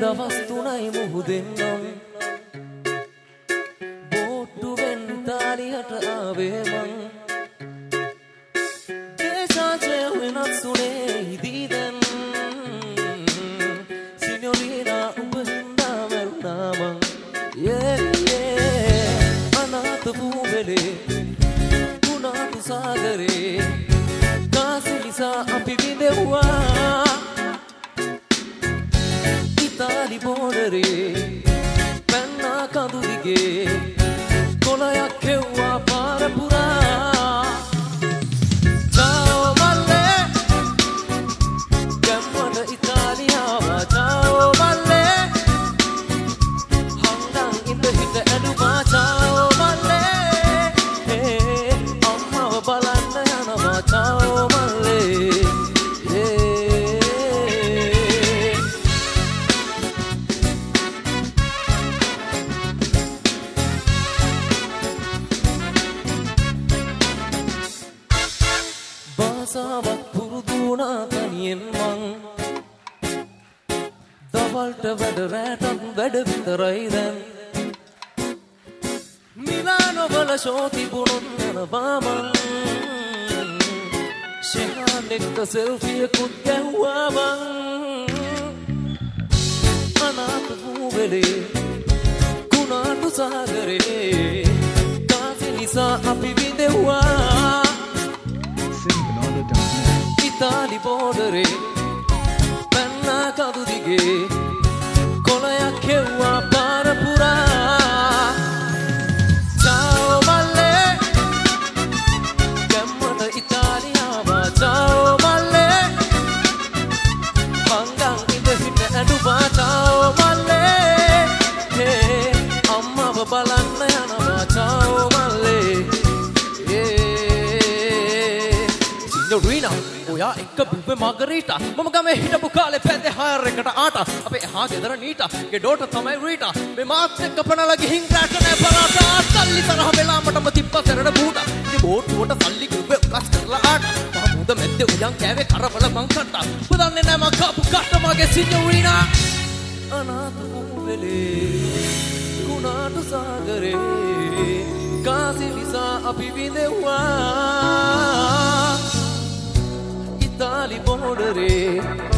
දවස් 3යි මුහුදෙන් නම් බෝට්ටුවෙන් තාලියට ආවේ මං දේශාචය වෙනස් උනේ ඉදී දැන් සිනෝරිනා උඹ හින්දා මරුණා මං අනාථ භූමිලේ කුණාටු සාගරේ කාසි නිසා අපි විඳෙව්වා ඉතාලි බෝඩරේ පැන්නා කඳු දිගේ කොළයක් හෙව්වා පාර පුරා චාෝ මල්ලේ ගැම්මට ඉතාලියාවා චාෝ මල්ලේ හංගන් ඉඳ හිට ඇඩුමා චාෝ මල්ලේ අම්මව බලන්න යනවා චාෝ මල්ලේ බාසාවක් පුරුදුනා තනියෙන් මං දවල්ට වැඩ රැටත් වැඩ විතරයි දැන් මිලානොවල ෂෝ තිබුණොත් යනවා මං ෂෙහාන් එක්ක සෙල්ෆියකුත් ගැහුවා මං අනාථ භූමිලේ කුණාටු සාගරේ කාසි නිසා අපි විඳෙව්වා ඉතාලි බෝඩරේ පැන්නා කඳු දිගේ කොළයක් හෙව්වා පාර පුරා චාෝ මල්ලේ ගැම්මට ඉතාලියාවා චාෝ මල්ලේ හංගන් ඉඳ හිට ඇඩුවා චාෝ මල්ලේ අම්මව බලන්න යනවා චාෝ මල්ලේ සිනෝරිනා ඔයා එක්ක බිව්වේ මාගරීටා මම ගමේ හිටපු කාලේ පැද්දේ හයර් එකට ආට අපේ එහා ගෙදර නීටා ගෙඩෝට තමයි රීටා මේ මාත් එක්ක පනලා ගිහින් රැට නෑ පරාටා සල්ලි තරහ වෙලා මටම තිබ්බා සරණ බූටා ඉතින් බෝට්ටුවට සල්ලි ගිහුවේ උකස් කරලා ආට මම මුද මැද්දේ උයන් කෑවේ කරවල මං කට්ටා පුදන්නේ නෑ මං කාපු කට්ට මගේ සිනෝරිනා අනාථ භූමිලේ කුණාටු සාගරේ කාසි නිසා අපි විඳෙව්වා ඉතාලි බෝඩරේ